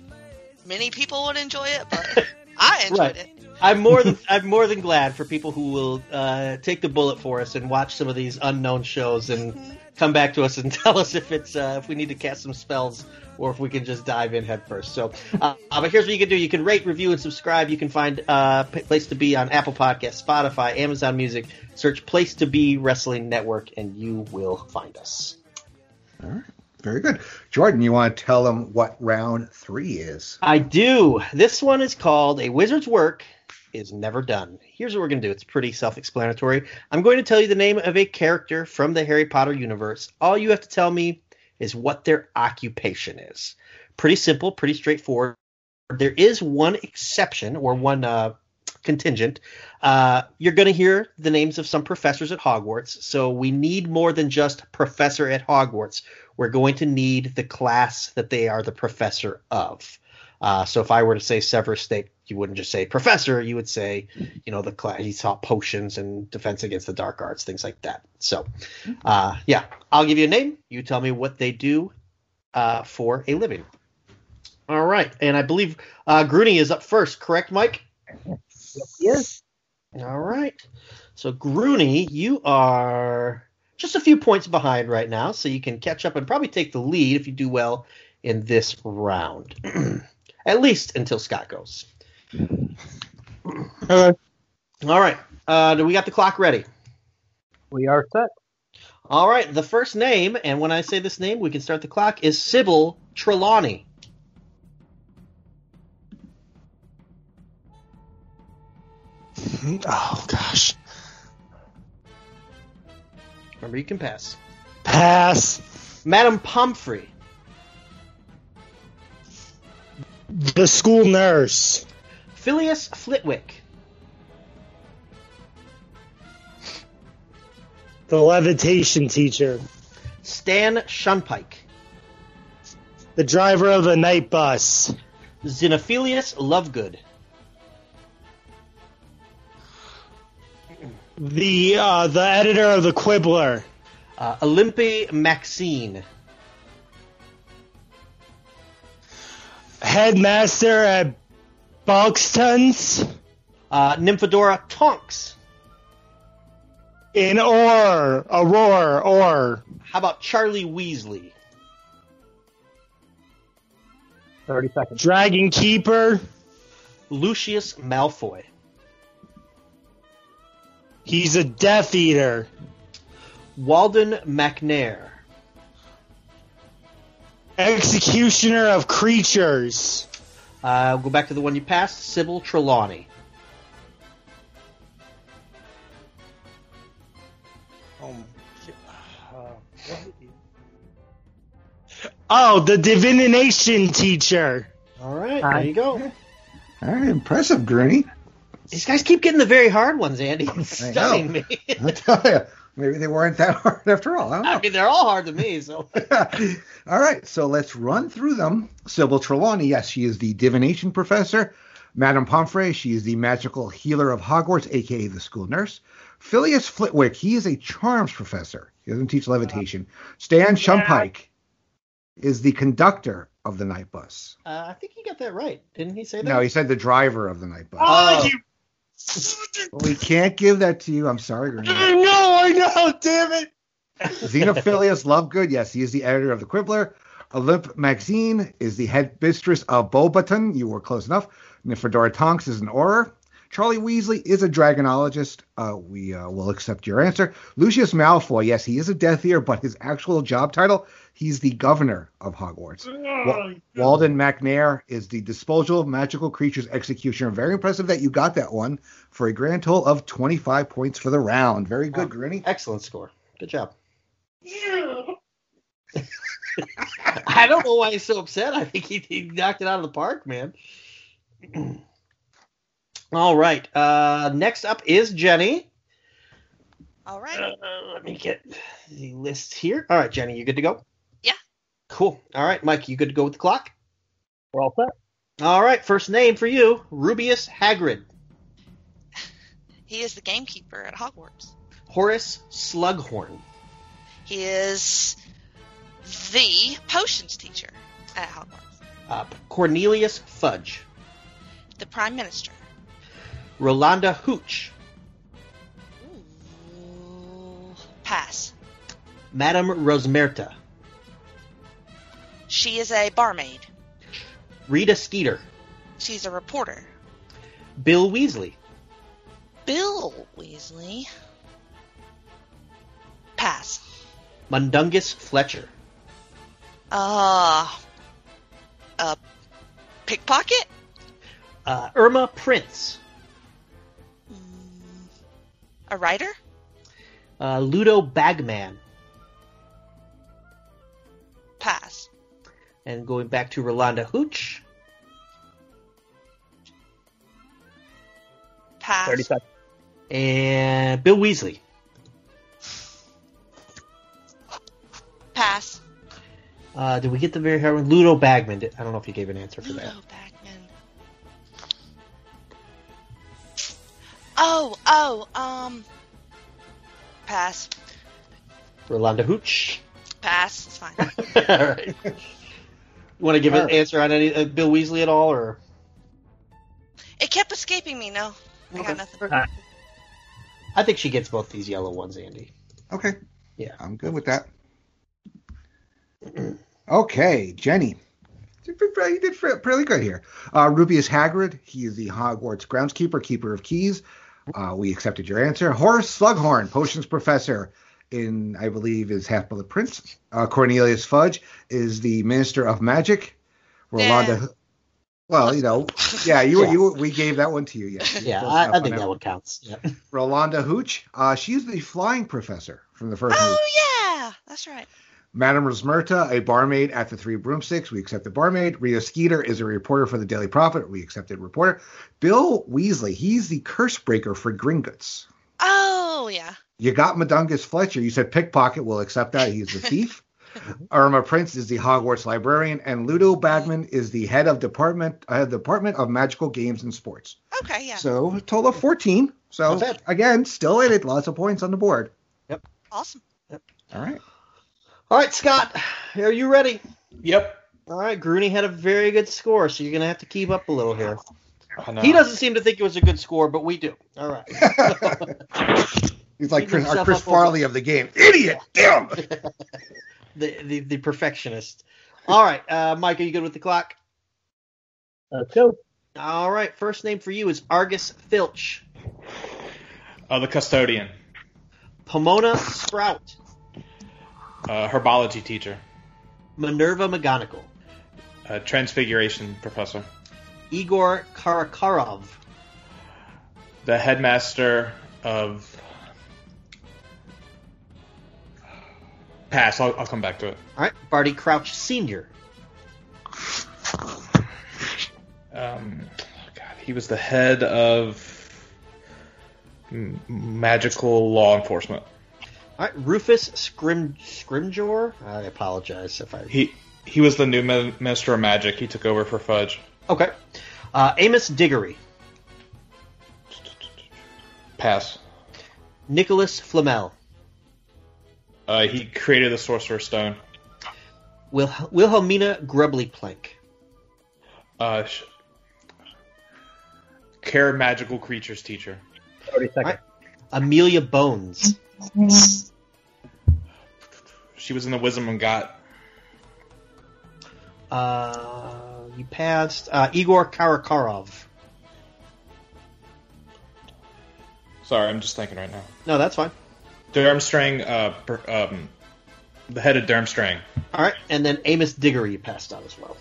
many people would enjoy it, but I enjoyed it. I'm more than glad for people who will take the bullet for us and watch some of these unknown shows and come back to us and tell us if we need to cast some spells or if we can just dive in head first. So, but here's what you can do: you can rate, review, and subscribe. You can find Place to Be on Apple Podcasts, Spotify, Amazon Music. Search Place to Be Wrestling Network, and you will find us. All right. Very good. Jordan, you want to tell them what round 3 is? I do. This one is called A Wizard's Work is Never Done. Here's what we're going to do. It's pretty self-explanatory. I'm going to tell you the name of a character from the Harry Potter universe. All you have to tell me is what their occupation is. Pretty simple, pretty straightforward. There is one exception or one contingent. You're going to hear the names of some professors at Hogwarts, so we need more than just professor at Hogwarts. We're going to need the class that they are the professor of. So if I were to say Severus Snape, you wouldn't just say Professor. You would say, the class. He taught potions and defense against the dark arts, things like that. So, yeah, I'll give you a name. You tell me what they do for a living. All right, and I believe Grooney is up first, correct, Mike? Yes. All right. So Grooney, you are just a few points behind right now, so you can catch up and probably take the lead if you do well in this round. At least until Scott goes. Okay. All right. Do we got the clock ready? We are set. All right. The first name, and when I say this name, we can start the clock, is Sybil Trelawney. Oh, gosh. Remember, you can pass. Pass. Madame Pomfrey. The school nurse. Phileas Flitwick. The levitation teacher. Stan Shunpike. The driver of the night bus. Xenophilius Lovegood. The editor of the Quibbler. Olympe Maxine. Headmaster at Bulkston's. Nymphadora Tonks. In Aurora. How about Charlie Weasley? 30 seconds. Dragon Keeper. Lucius Malfoy. He's a Death Eater. Walden McNair. Executioner of Creatures. Go back to the one you passed. Sybil Trelawney. Oh, the divination teacher. All right, there you go. All right, impressive, Grooney. These guys keep getting the very hard ones, Andy. It's I stunning know. me. I tell you, maybe they weren't that hard after all. I don't know. I mean, they're all hard to me. So, All right, so let's run through them. Sybil Trelawney, yes, she is the divination professor. Madame Pomfrey, she is the magical healer of Hogwarts, a.k.a. the school nurse. Phileas Flitwick, he is a charms professor. He doesn't teach levitation. Stan Shunpike is the conductor of the night bus. I think he got that right. Didn't he say that? No, he said the driver of the night bus. Oh, you... We can't give that to you. I'm sorry, Grooney. I know, damn it. Xenophilius Lovegood, yes, he is the editor of the Quibbler. Olympe Maxine is the head mistress of Beauxbaton. You were close enough. Nymphadora Tonks is an Auror. Charlie Weasley is a dragonologist. We will accept your answer. Lucius Malfoy, yes, he is a Death Eater, but his actual job title, he's the governor of Hogwarts. Walden McNair is the disposal of magical creatures executioner. Very impressive that you got that one for a grand total of 25 points for the round. Very good, Grooney. Excellent score. Good job. I don't know why he's so upset. I think he knocked it out of the park, man. All right. Next up is Jenny. All right. Let me get the list here. All right, Jenny, you good to go? Yeah. Cool. All right, Mike, you good to go with the clock? We're all set. All right, first name for you, Rubius Hagrid. He is the gamekeeper at Hogwarts. Horace Slughorn. He is the potions teacher at Hogwarts. Cornelius Fudge. The prime minister. Rolanda Hooch. Ooh. Pass. Madame Rosmerta. She is a barmaid. Rita Skeeter. She's a reporter. Bill Weasley. Bill Weasley. Pass. Mundungus Fletcher. Pickpocket? Irma Prince. A writer? Ludo Bagman. Pass. And going back to Rolanda Hooch. Pass. 30 seconds. And Bill Weasley. Pass. Did we get the very hard one? Ludo Bagman. I don't know if you gave an answer for that. Ludo Bagman. Pass. Rolanda Hooch. Pass. It's fine. All right. You want to give an answer on any Bill Weasley at all, or? It kept escaping me. No, I got nothing. I think she gets both these yellow ones, Andy. Okay. Yeah. I'm good with that. Okay, Jenny. You did fairly good here. Rubius Hagrid. He is the Hogwarts groundskeeper, keeper of keys. We accepted your answer. Horace Slughorn, potions professor in, I believe, is Half-Blood Prince. Cornelius Fudge is the Minister of Magic. Rolanda. Well, we gave that one to you. Yes. Yeah, I think that one counts. Yeah. Rolanda Hooch. She's the flying professor from the first movie. Oh, yeah. That's right. Madame Rosmerta, a barmaid at the Three Broomsticks. We accepted barmaid. Rio Skeeter is a reporter for the Daily Prophet. We accepted reporter. Bill Weasley, he's the curse breaker for Gringotts. Oh, yeah. You got Mundungus Fletcher. You said pickpocket. We'll accept that. He's the thief. Irma Prince is the Hogwarts librarian. And Ludo Bagman is the head of Department of Magical Games and Sports. Okay, yeah. So a total of 14. So, again, still in it. Lots of points on the board. Yep. Awesome. Yep. All right. All right, Scott, are you ready? Yep. All right, Grooney had a very good score, so you're going to have to keep up a little here. I know. He doesn't seem to think it was a good score, but we do. All right. He's like our Chris Farley of the game. Idiot! Damn! the perfectionist. All right, Mike, are you good with the clock? Let's go. All right, first name for you is Argus Filch. The custodian. Pomona Sprout. Herbology teacher. Minerva McGonagall. Transfiguration professor. Igor Karakarov. The headmaster of... Pass. I'll come back to it. All right, Barty Crouch Sr. He was the head of magical law enforcement. All right, Rufus Scrimgeour. I apologize if I... He was the new Minister of Magic. He took over for Fudge. Okay. Amos Diggory. Pass. Nicholas Flamel. He created the Sorcerer's Stone. Wilhelmina Grubbly Plank. Care Magical Creatures teacher. 30 seconds. Right. Amelia Bones. She was in the Wisdom of God. You passed. Igor Karakarov. Sorry, I'm just thinking right now. No, that's fine. Durmstrang, the head of Durmstrang. All right, and then Amos Diggory you passed out as well.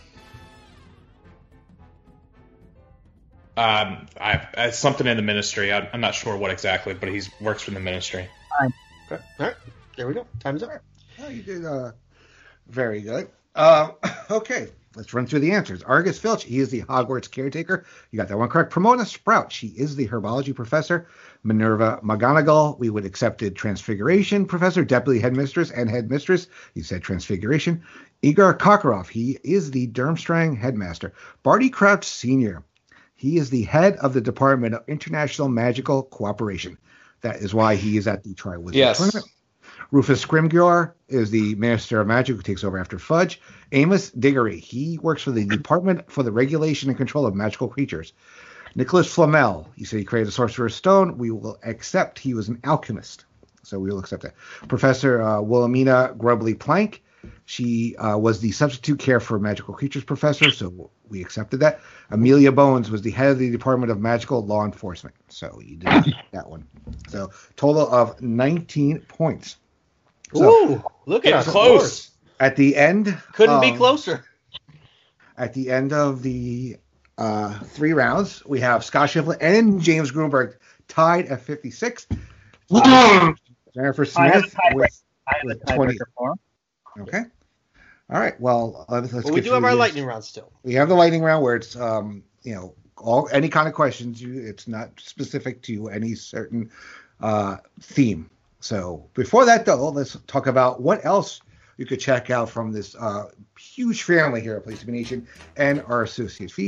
Something in the ministry. I'm not sure what exactly, but he works for the ministry. Okay. All right, there we go. Time's up. Oh, you did very good. Okay, let's run through the answers. Argus Filch, he is the Hogwarts caretaker. You got that one correct. Pomona Sprout, she is the herbology professor. Minerva McGonagall, we would accepted Transfiguration professor, deputy headmistress, and headmistress. You said Transfiguration. Igor Kokarov, he is the Durmstrang headmaster. Barty Crouch Sr., he is the head of the Department of International Magical Cooperation. That is why he is at the Triwizard Tournament. Rufus Scrimgeour is the Minister of Magic who takes over after Fudge. Amos Diggory, he works for the Department for the Regulation and Control of Magical Creatures. Nicholas Flamel, you said he created a Sorcerer's Stone. We will accept he was an alchemist. So we will accept that. Professor Wilhelmina Grubbly Plank, she was the Substitute Care for Magical Creatures professor, so we accepted that. Amelia Bones was the head of the Department of Magical Law Enforcement. So you did that one. So total of 19 points. So, ooh, look at us. Close. At the end. Couldn't be closer. At the end of the 3 rounds, we have Scott Shiflett and James Grunberg tied at 56. Jennifer Smith with 20. Okay. All right. Well, let's get we do have our lightning round still. We have the lightning round where it's any kind of questions. It's not specific to any certain theme. So before that, though, let's talk about what else you could check out from this huge family here at Place to Be Nation and our associate feeds.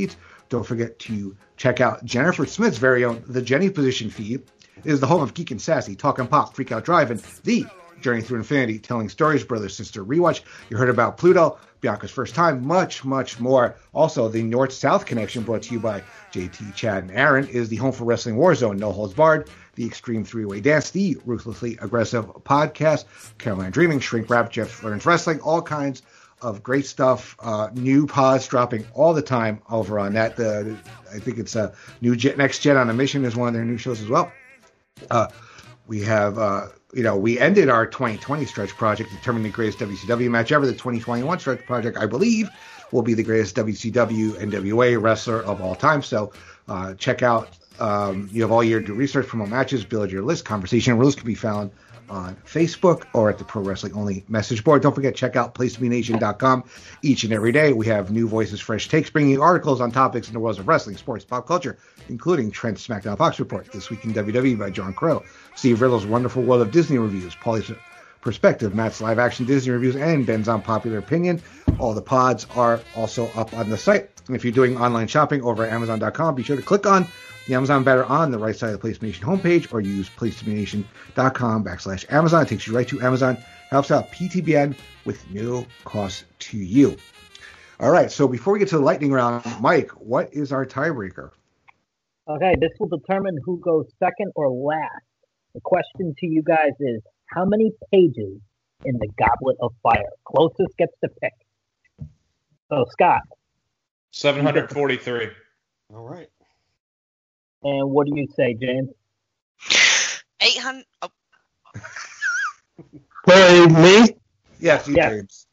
Don't forget to check out Jennifer Smith's very own The Jenny Position feed. It is the home of Geek and Sassy, Talk and Pop, Freak Out Drive, and The Journey Through Infinity, telling stories, brother, sister, rewatch. You heard about Pluto, Bianca's First Time, much, much more. Also, the North-South Connection, brought to you by JT, Chad, and Aaron, is the home for Wrestling Warzone, No Holds Barred, the Extreme Three-Way Dance, the Ruthlessly Aggressive Podcast, Caroline Dreaming, Shrink Wrap, Jeff Learns Wrestling, all kinds of great stuff. New pods dropping all the time over on that. I think it's Next Gen on a Mission is one of their new shows as well. We have, we ended our 2020 stretch project, determining the greatest WCW match ever. The 2021 stretch project, I believe, will be the greatest WCW NWA wrestler of all time. So check out, you have all year to do research, promote matches, build your list. Conversation rules can be found on Facebook or at the Pro Wrestling Only message board. Don't forget, check out PlaceToBeNation.com. Each and every day, we have new voices, fresh takes, bringing you articles on topics in the worlds of wrestling, sports, pop culture, including Trent's SmackDown Fox Report, This Week in WWE by John Crow, Steve Riddle's Wonderful World of Disney Reviews, Paulie's Perspective, Matt's Live Action Disney Reviews, and Ben's Unpopular Opinion. All the pods are also up on the site. And if you're doing online shopping over at Amazon.com, be sure to click on the Amazon banner on the right side of the PlayStation homepage, or use PlaceToBeNation.com/Amazon. It takes you right to Amazon. Helps out PTBN with no cost to you. All right, so before we get to the lightning round, Mike, what is our tiebreaker? Okay, this will determine who goes second or last. The question to you guys is, how many pages in the Goblet of Fire? Closest gets to pick. So, Scott. 743. All right. And what do you say, James? 800. Oh. Wait, me? Yes, you, James.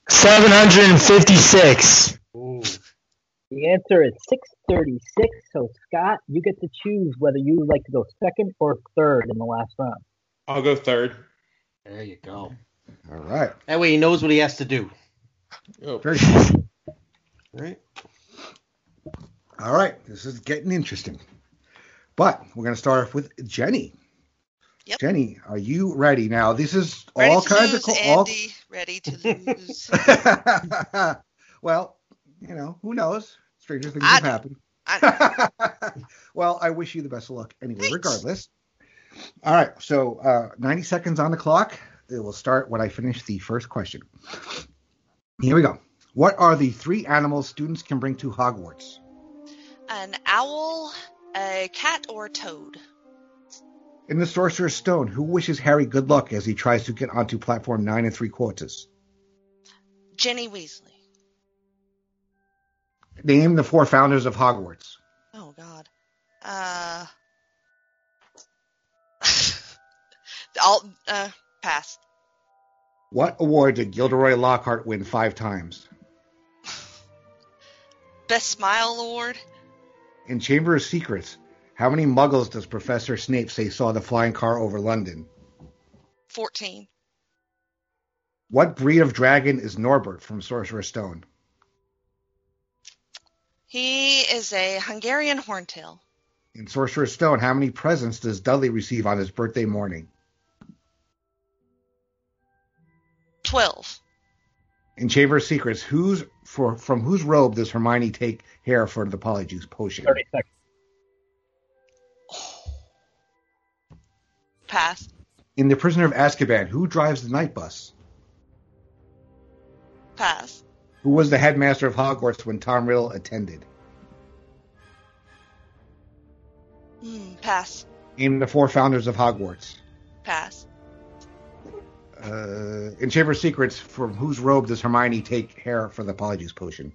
756. Ooh. The answer is 636. So, Scott, you get to choose whether you would like to go second or third in the last round. I'll go third. There you go. All right. That way he knows what he has to do. Oh. Very cool. Right. All right. This is getting interesting. But we're going to start off with Jenny. Yep. Jenny, are you ready? Now, this is Ready all to kinds lose, of... Andy. Ready to lose. Well, who knows? Stranger things have happened. Well, I wish you the best of luck anyway, Thanks. regardless. All right, so 90 seconds on the clock. It will start when I finish the first question. Here we go. What are the 3 animals students can bring to Hogwarts? An owl, a cat, or a toad. In the Sorcerer's Stone, who wishes Harry good luck as he tries to get onto platform 9 3/4? Ginny Weasley. Name the 4 founders of Hogwarts. Oh, God. I'll pass. What award did Gilderoy Lockhart win 5 times? Best Smile Award. In Chamber of Secrets, how many muggles does Professor Snape say saw the flying car over London? 14. What breed of dragon is Norbert from Sorcerer's Stone? He is a Hungarian horntail. In Sorcerer's Stone, how many presents does Dudley receive on his birthday morning? 12. In Chamber of Secrets, from whose robe does Hermione take hair for the Polyjuice potion? 30 seconds. Pass. In The Prisoner of Azkaban, who drives the night bus? Pass. Who was the headmaster of Hogwarts when Tom Riddle attended? Pass. Name the 4 founders of Hogwarts. Pass. In Chamber of Secrets, from whose robe does Hermione take hair for the Polyjuice potion?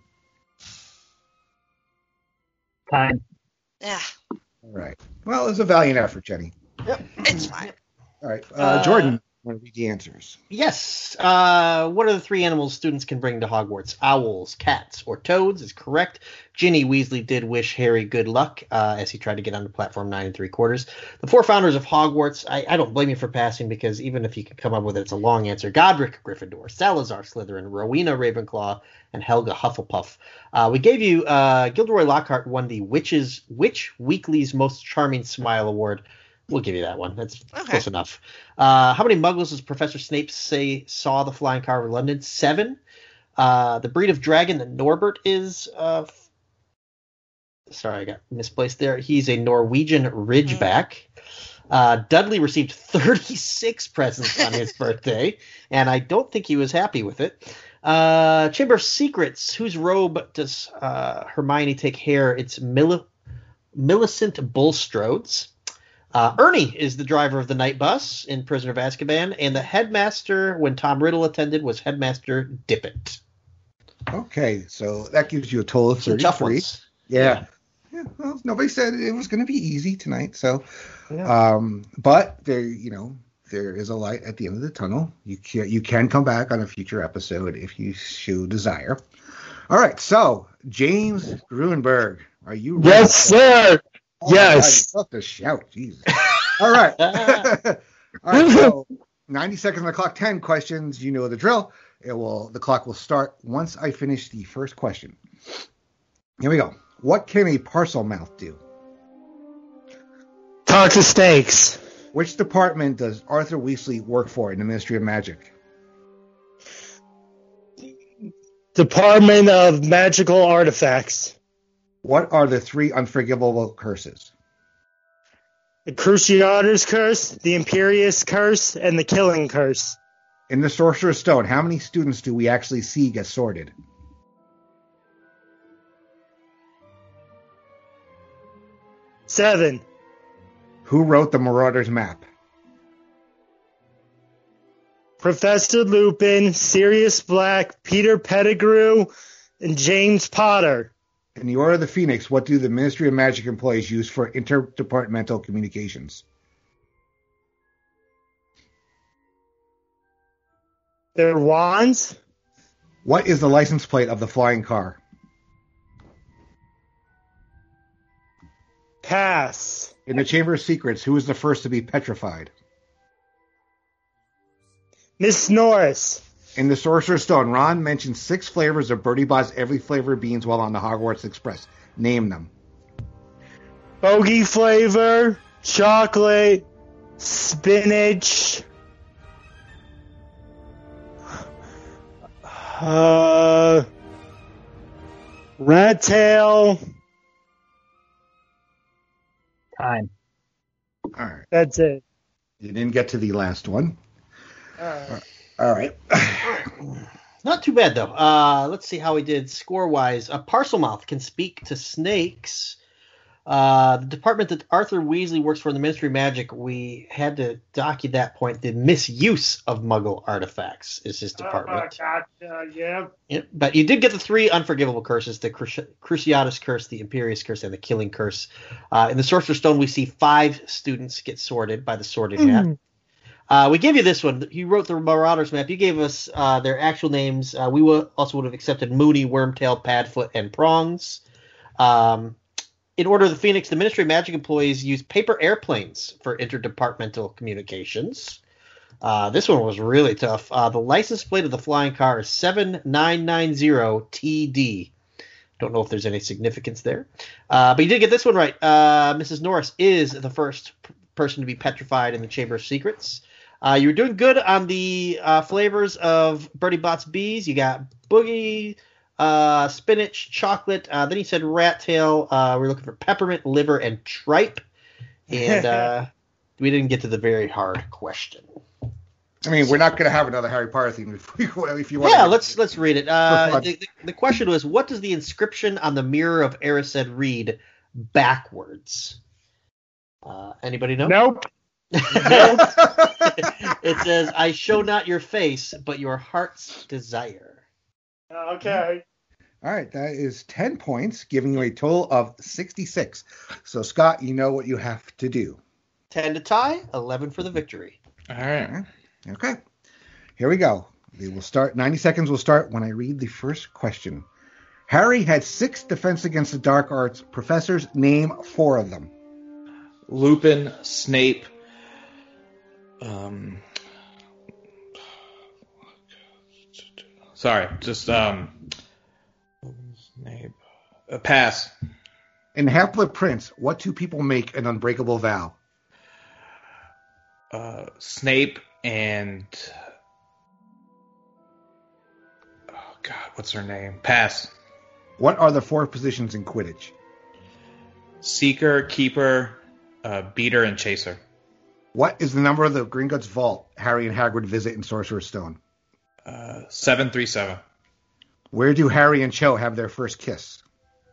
Time. Yeah. All right. Well, it was a valiant effort, Jenny. Yep. It's fine. All right. Jordan, want to read the answers? Yes. What are the 3 animals students can bring to Hogwarts? Owls, cats, or toads is correct. Ginny Weasley did wish Harry good luck as he tried to get onto platform 9 3/4. The 4 founders of Hogwarts, I don't blame you for passing, because even if you can come up with it, it's a long answer. Godric Gryffindor, Salazar Slytherin, Rowena Ravenclaw, and Helga Hufflepuff. We gave you Gilderoy Lockhart won the Which Weekly's Most Charming Smile Award. We'll give you that one. That's close enough. How many muggles does Professor Snape say saw the flying car over London? 7. The breed of dragon that Norbert is Sorry, I got misplaced there. He's a Norwegian Ridgeback. Dudley received 36 presents on his birthday, and I don't think he was happy with it. Chamber of Secrets. Whose robe does Hermione take hair? It's Millicent Bulstrode's. Ernie is the driver of the night bus in Prisoner of Azkaban, and the headmaster, when Tom Riddle attended, was Headmaster Dippet. Okay, so that gives you a total of Some tough 33. ones. Yeah. Well, nobody said it was going to be easy tonight, so. Yeah. But there is a light at the end of the tunnel. You can come back on a future episode if you so desire. All right, so James Gruenberg, are you ready? Yes, sir. Oh, Yes. God, you have to shout, Jesus. All right. All right, so 90 seconds on the clock, 10 questions. You know the drill. The clock will start once I finish the first question. Here we go. What can a parcel mouth do? Talk to snakes. Which department does Arthur Weasley work for in the Ministry of Magic? Department of Magical Artifacts. What are the 3 unforgivable curses? The Cruciator's Curse, the Imperious Curse, and the Killing Curse. In the Sorcerer's Stone, how many students do we actually see get sorted? 7. Who wrote the Marauder's Map? Professor Lupin, Sirius Black, Peter Pettigrew, and James Potter. In the Order of the Phoenix, what do the Ministry of Magic employees use for interdepartmental communications? Their wands. What is the license plate of the flying car? Pass. In the Chamber of Secrets, who is the first to be petrified? Miss Norris. In the Sorcerer's Stone, Ron mentions 6 flavors of Bertie Bott's every flavor beans while on the Hogwarts Express. Name them. Bogey flavor, chocolate, spinach, rat tail. Time. All right. That's it. You didn't get to the last one. All right. Not too bad, though. Let's see how we did score-wise. Parselmouth can speak to snakes. The department that Arthur Weasley works for in the Ministry of Magic, we had to document that point. The misuse of Muggle artifacts is his department. Gotcha, yeah. Yeah, but you did get the 3 unforgivable curses, the Cruciatus Curse, the Imperious Curse, and the Killing Curse. In the Sorcerer's Stone, we see 5 students get sorted by the Sorting Hat. We gave you this one. You wrote the Marauders map. You gave us their actual names. We also would have accepted Moody, Wormtail, Padfoot, and Prongs. In Order of the Phoenix, the Ministry of Magic employees use paper airplanes for interdepartmental communications. This one was really tough. The license plate of the flying car is 7990TD. Don't know if there's any significance there. But you did get this one right. Mrs. Norris is the first person to be petrified in the Chamber of Secrets. You were doing good on the flavors of Bertie Bott's bees. You got boogie, spinach, chocolate. Then you said rat tail. We're looking for peppermint, liver, and tripe. And we didn't get to the very hard question. I mean, we're not going to have another Harry Potter theme if you want. Yeah, let's read it. The question was, what does the inscription on the mirror of Erised read backwards? Anybody know? Nope. It says, I show not your face, but your heart's desire. Okay. All right, that is 10 points, giving you a total of 66. So, Scott, you know what you have to do. 10 to tie, 11 for the victory. All right. Okay, here we go. They will start. 90 seconds will start when I read the first question. Harry had 6 Defense Against the Dark Arts professors. Name 4 of them. Lupin, Snape, Snape. Pass. In Half-Blood Prince, what 2 people make an unbreakable vow? Snape and what's her name? Pass. What are the 4 positions in Quidditch? Seeker, Keeper, Beater, and Chaser. What is the number of the Gringotts vault Harry and Hagrid visit in Sorcerer's Stone? 737. Where do Harry and Cho have their first kiss?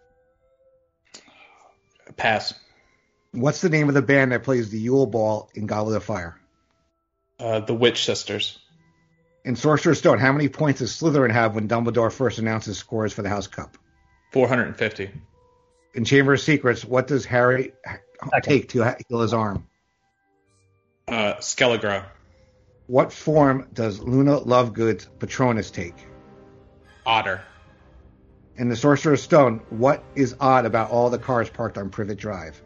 Pass. What's the name of the band that plays the Yule Ball in Goblet of Fire? The Witch Sisters. In Sorcerer's Stone, how many points does Slytherin have when Dumbledore first announces scores for the House Cup? 450. In Chamber of Secrets, what does Harry take to heal his arm? Skele-Gro. What form does Luna Lovegood's Patronus take? Otter. In the Sorcerer's Stone, what is odd about all the cars parked on Privet Drive?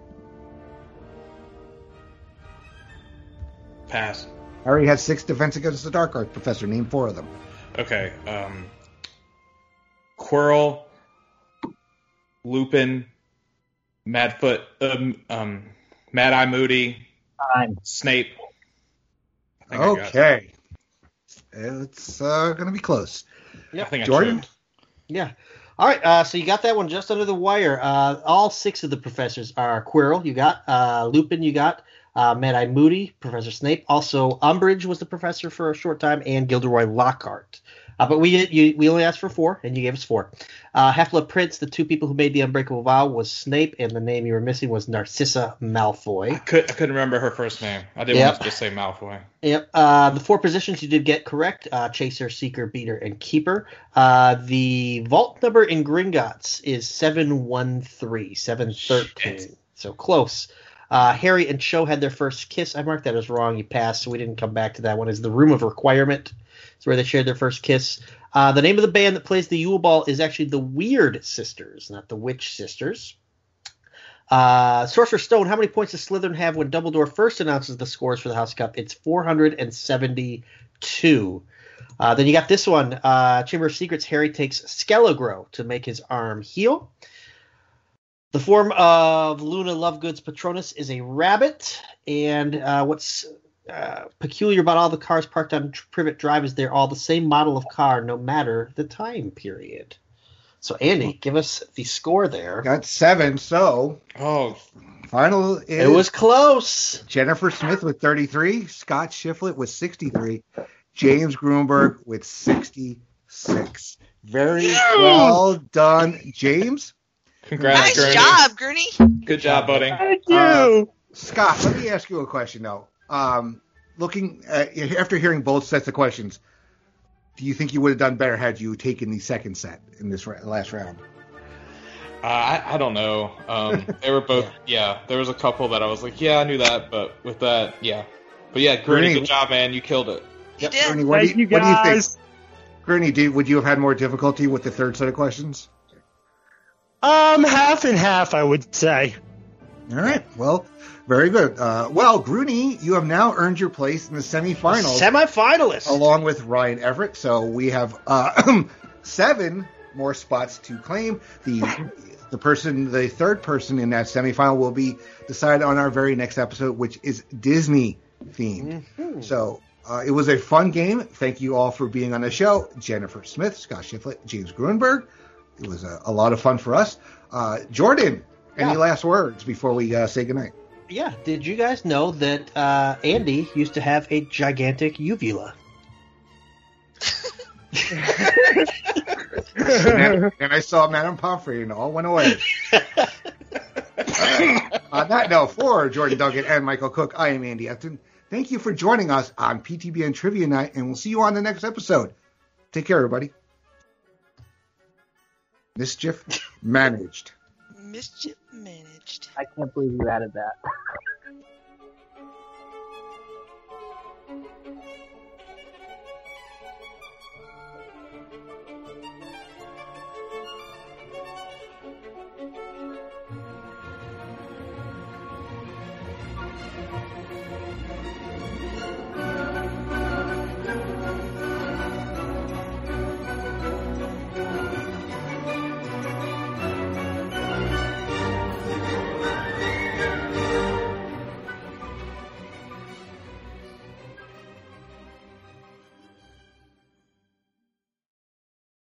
Pass. Harry has 6 Defense Against the Dark Arts, Professor. Name 4 of them. Okay. Quirrell, Lupin, Madfoot, Mad-Eye Moody, Snape. Okay. It's going to be close. Yep. I think Jordan? Yeah. All right, so you got that one just under the wire. All 6 of the professors are Quirrell. You got Lupin. You got Mad-Eye Moody, Professor Snape. Also, Umbridge was the professor for a short time, and Gilderoy Lockhart. But we only asked for 4, and you gave us 4. Half-Blood Prince, the 2 people who made the Unbreakable Vow, was Snape, and the name you were missing was Narcissa Malfoy. I couldn't remember her first name. I didn't want to just say Malfoy. Yep. The 4 positions you did get correct: Chaser, Seeker, Beater, and Keeper. The vault number in Gringotts is 713, 713. Shit. So close. Harry and Cho had their first kiss. I marked that as wrong. You passed, so we didn't come back to that one. Is the Room of Requirement. It's where they shared their first kiss. The name of the band that plays the Yule Ball is actually the Weird Sisters, not the Witch Sisters. Sorcerer's Stone, how many points does Slytherin have when Dumbledore first announces the scores for the House Cup? It's 472. Then you got this one. Chamber of Secrets, Harry takes Skele-Gro to make his arm heal. The form of Luna Lovegood's Patronus is a rabbit. And what's peculiar about all the cars parked on Privet Drive is they're all the same model of car, no matter the time period. So, Andy, give us the score there. Got 7, so... Final is... It was close. Jennifer Smith with 33, Scott Shiflett with 63, James Grunberg with 66. Very well done, James. Congrats, Nice job, Gurney. Good job, buddy. Thank you. Scott, let me ask you a question, though. Looking after hearing both sets of questions, do you think you would have done better had you taken the second set in this last round? I don't know. They were both, there was a couple that I was like, I knew that, but with that, But yeah, Gurney, good job, man. You killed it. You did. Gurney, Thank you, guys. What do you think? Gurney, would you have had more difficulty with the third set of questions? Half and half, I would say. All right. Well, very good. Grooney, you have now earned your place in the semifinals. Semifinalist. Along with Ryan Everett. So we have 7 more spots to claim. The third person in that semifinal will be decided on our very next episode, which is Disney themed. Mm-hmm. So it was a fun game. Thank you all for being on the show. Jennifer Smith, Scott Shiflett, James Grunberg. It was a lot of fun for us. Jordan, any last words before we say goodnight? Yeah. Did you guys know that Andy used to have a gigantic uvula? and I saw Madame Pomfrey and it all went away. On that note, for Jordan Duggan and Michael Cook, I am Andy Upton. Thank you for joining us on PTBN Trivia Night, and we'll see you on the next episode. Take care, everybody. Mischief managed. Mischief managed. I can't believe you added that.